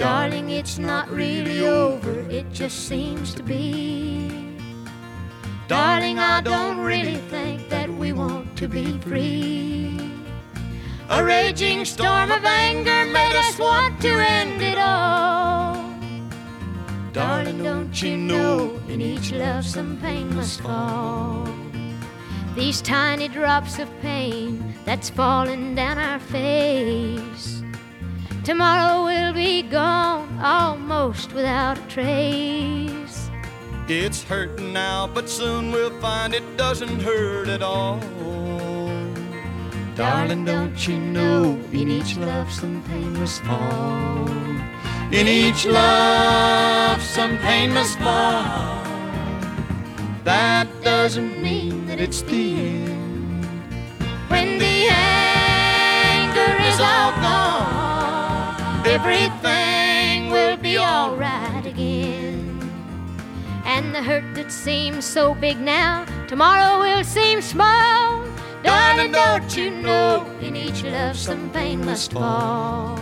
Darling, it's not really over, it just seems to be. Darling, I don't really think that we want to be free. A raging storm of anger made us want to end it all. Darling, don't you know, in each love some pain must fall. These tiny drops of pain that's falling down our face, tomorrow we'll be gone almost without a trace. It's hurting now, but soon we'll find it doesn't hurt at all. Darling, don't you know, in each love some pain must fall. In each love some pain must fall. That doesn't mean that it's the end. When the anger is all gone, everything will be alright again. And the hurt that seems so big now, tomorrow will seem small. Darling, don't you know, in each love some pain must fall.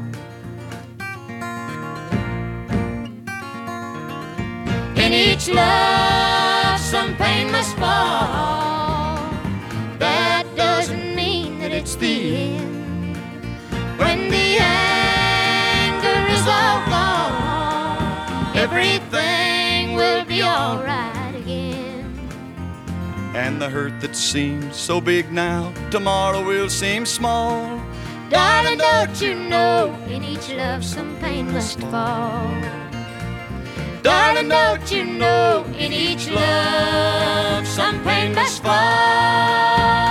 In each love some pain must fall. That doesn't mean that it's the end. When the anger is all gone, everything will be alright again. And the hurt that seems so big now, tomorrow will seem small. Darling, don't you know, in each love some pain must fall. Darling, don't you know, in each love some pain must fall.